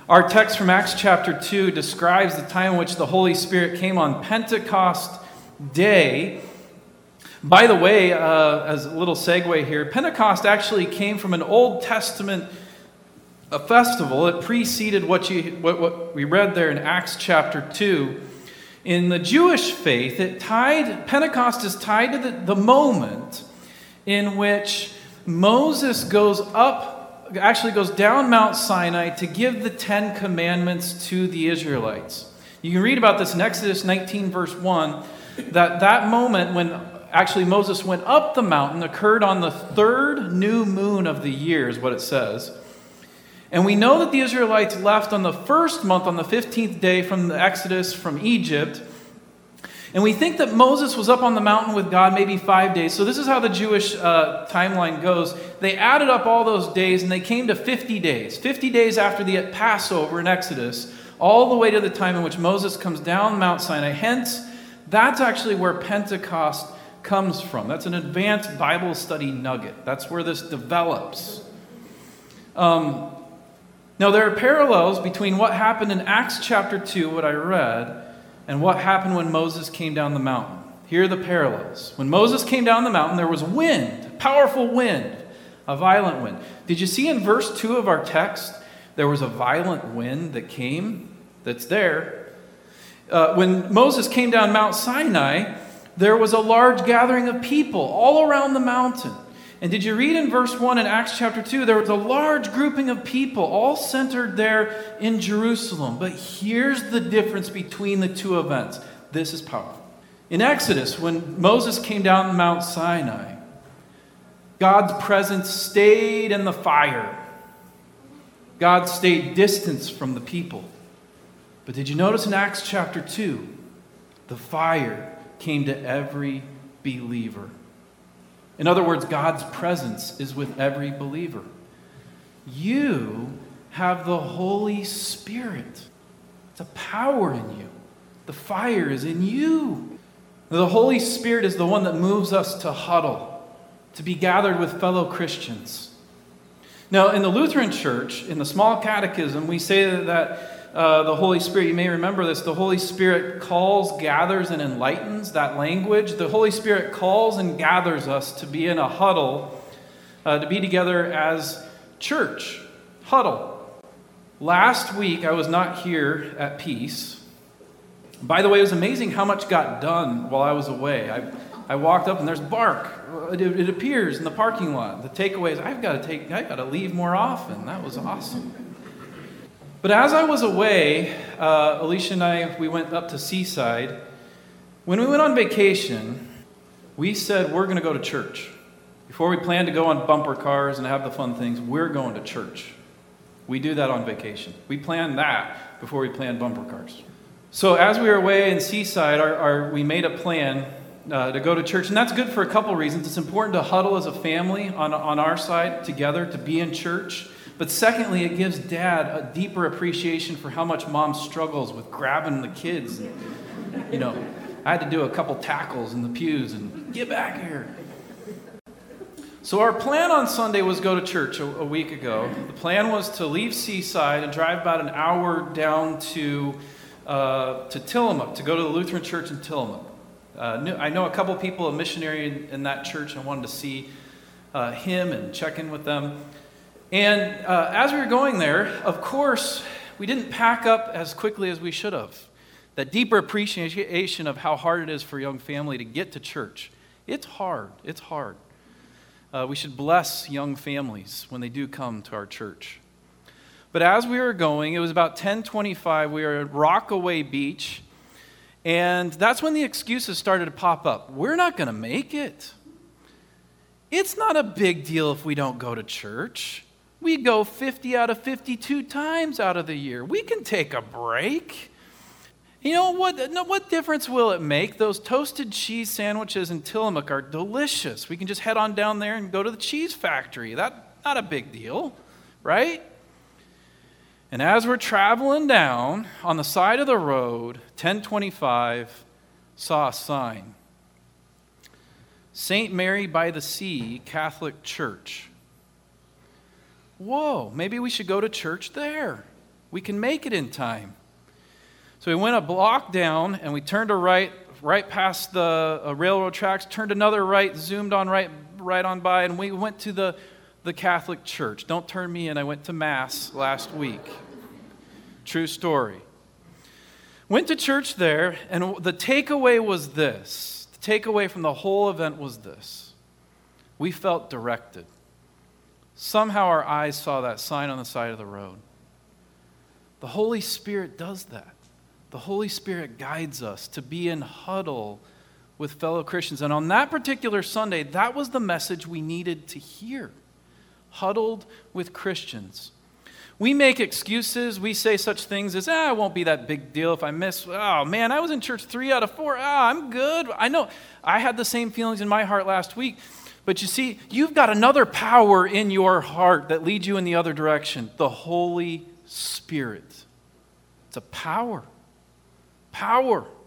Our text from Acts chapter 2 describes the time in which the Holy Spirit came on Pentecost Day. By the way, as a little segue here, Pentecost actually came from an Old Testament festival. It preceded what we read there in Acts chapter 2. In the Jewish faith, Pentecost is tied to the moment in which Moses goes down Mount Sinai to give the Ten Commandments to the Israelites. You can read about this in Exodus 19, verse 1, that moment when actually Moses went up the mountain occurred on the third new moon of the year, is what it says. And we know that the Israelites left on the first month, on the 15th day from the Exodus from Egypt. And we think that Moses was up on the mountain with God maybe 5 days. So this is how the Jewish timeline goes. They added up all those days and they came to 50 days. 50 days after the Passover in Exodus, all the way to the time in which Moses comes down Mount Sinai. Hence, that's actually where Pentecost comes from. That's an advanced Bible study nugget. That's where this develops. Now, there are parallels between what happened in Acts chapter 2, what I read, and what happened when Moses came down the mountain. Here are the parallels. When Moses came down the mountain, there was wind, a powerful wind, a violent wind. Did you see in verse 2 of our text, there was a violent wind that came, that's there. When Moses came down Mount Sinai, there was a large gathering of people all around the mountain. And did you read in verse 1 in Acts chapter 2, there was a large grouping of people all centered there in Jerusalem. But here's the difference between the two events. This is powerful. In Exodus, when Moses came down Mount Sinai, God's presence stayed in the fire. God stayed distant from the people. But did you notice in Acts chapter 2, the fire came to every believer. In other words, God's presence is with every believer. You have the Holy Spirit. It's a power in you. The fire is in you. The Holy Spirit is the one that moves us to huddle, to be gathered with fellow Christians. Now, in the Lutheran Church, in the Small Catechism, we say that the Holy Spirit, you may remember this, the Holy Spirit calls, gathers, and enlightens. That language, the Holy Spirit calls and gathers us to be in a huddle, to be together as church. Huddle. Last week, I was not here at Peace. By the way, it was amazing how much got done while I was away. I walked up and there's bark. It appears in the parking lot. The takeaway is I've got to leave more often. That was awesome. But as I was away, Alicia and I, we went up to Seaside. When we went on vacation, we said we're going to go to church. Before we planned to go on bumper cars and have the fun things, we're going to church. We do that on vacation. We plan that before we plan bumper cars. So as we were away in Seaside, we made a plan to go to church. And that's good for a couple reasons. It's important to huddle as a family on our side together, to be in church. But secondly, it gives Dad a deeper appreciation for how much Mom struggles with grabbing the kids. I had to do a couple tackles in the pews and get back here. So our plan on Sunday was go to church a week ago. The plan was to leave Seaside and drive about an hour down to Tillamook, to go to the Lutheran Church in Tillamook. I know a couple people, a missionary in that church. I wanted to see him and check in with them. And as we were going there, of course, we didn't pack up as quickly as we should have. That deeper appreciation of how hard it is for a young family to get to church. It's hard. It's hard. We should bless young families when they do come to our church. But as we were going, it was about 10:25. We were at Rockaway Beach. And that's when the excuses started to pop up. We're not going to make it. It's not a big deal if we don't go to church. We go 50 out of 52 times out of the year. We can take a break. You know, what difference will it make? Those toasted cheese sandwiches in Tillamook are delicious. We can just head on down there and go to the cheese factory. That's not a big deal, right? And as we're traveling down on the side of the road, 10:25, saw a sign. St. Mary by the Sea Catholic Church. Whoa, maybe we should go to church there. We can make it in time. So we went a block down, and we turned a right past the railroad tracks, turned another right, zoomed on right on by, and we went to the Catholic Church. Don't turn me in. I went to Mass last week. True story. Went to church there, and the takeaway was this. The takeaway from the whole event was this. We felt directed. Somehow our eyes saw that sign on the side of the road. The Holy Spirit does that. The Holy Spirit guides us to be in huddle with fellow Christians. And on that particular Sunday, that was the message we needed to hear. Huddled with Christians. We make excuses. We say such things as, it won't be that big deal if I miss. Oh, man, I was in church 3 out of 4. I'm good. I know. I had the same feelings in my heart last week. But you see, you've got another power in your heart that leads you in the other direction. The Holy Spirit. It's a power. Power.